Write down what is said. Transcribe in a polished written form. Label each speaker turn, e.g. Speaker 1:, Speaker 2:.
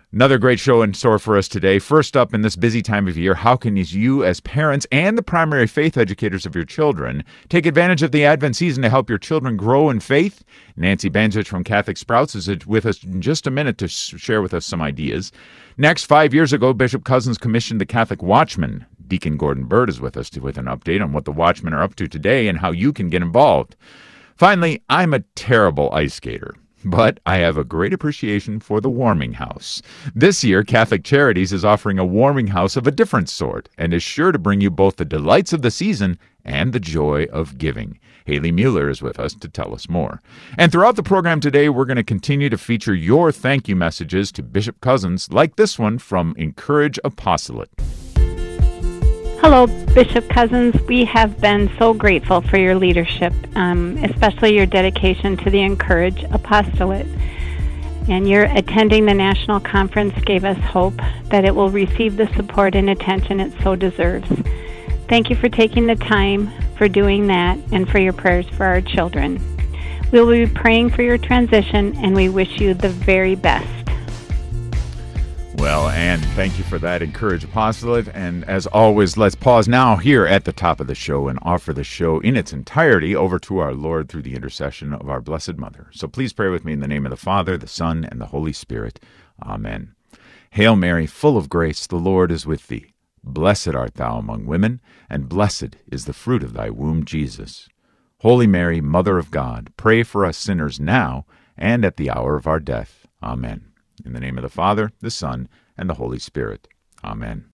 Speaker 1: Another great show in store for us today. First up, in this busy time of year, how can you as parents and the primary faith educators of your children take advantage of the Advent season to help your children grow in faith? Nancy Banzich from Catholic Sprouts is with us in just a minute to share with us some ideas. Next, 5 years ago, Bishop Cozzens commissioned the Catholic Watchman. Deacon Gordon Bird is with us with an update on what the Watchmen are up to today and how you can get involved. Finally, I'm a terrible ice skater, but I have a great appreciation for the warming house. This year, Catholic Charities is offering a warming house of a different sort and is sure to bring you both the delights of the season and the joy of giving. Haley Mueller is with us to tell us more. And throughout the program today, we're going to continue to feature your thank you messages to Bishop Cozzens, like this one from Encourage Apostolate.
Speaker 2: Hello, Bishop Cozzens. We have been so grateful for your leadership, especially your dedication to the Encourage Apostolate. And your attending the national conference gave us hope that it will receive the support and attention it so deserves. Thank you for taking the time for doing that and for your prayers for our children. We will be praying for your transition, and we wish you the very best.
Speaker 1: Well, and thank you for that, Encourage Apostolate. And as always, let's pause now here at the top of the show and offer the show in its entirety over to our Lord through the intercession of our Blessed Mother. So please pray with me in the name of the Father, the Son, and the Holy Spirit. Amen. Hail Mary, full of grace, the Lord is with thee. Blessed art thou among women, and blessed is the fruit of thy womb, Jesus. Holy Mary, Mother of God, pray for us sinners now and at the hour of our death. Amen. In the name of the Father, the Son, and the Holy Spirit. Amen.